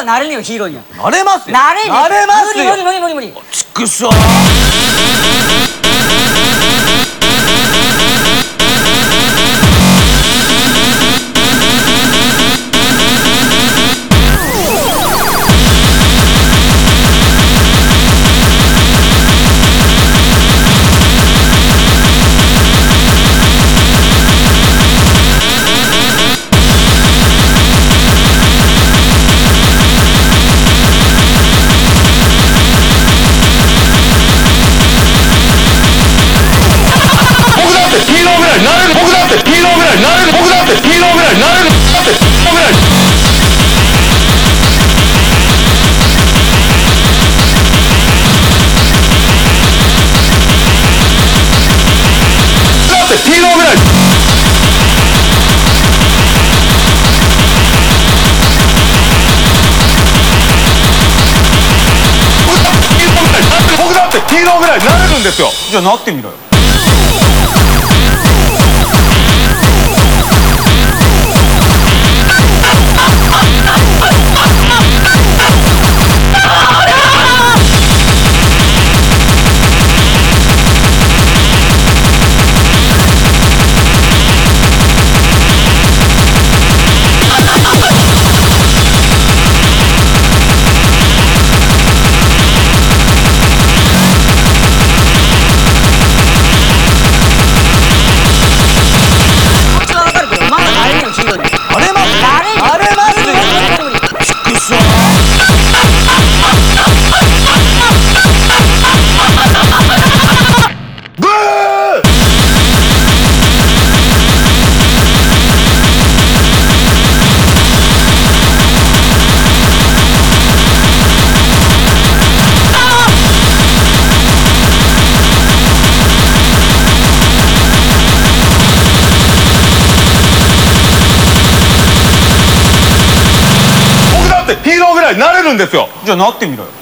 なれねえよヒーローには。 なれますよ。 なれねえ。 なれますよ。 無理。 ちくしょう。 ヒーローぐらいなれるんですよ。 じゃあなってみろよ。 ヒーローぐらいなれるんですよ。 じゃあなってみろよ。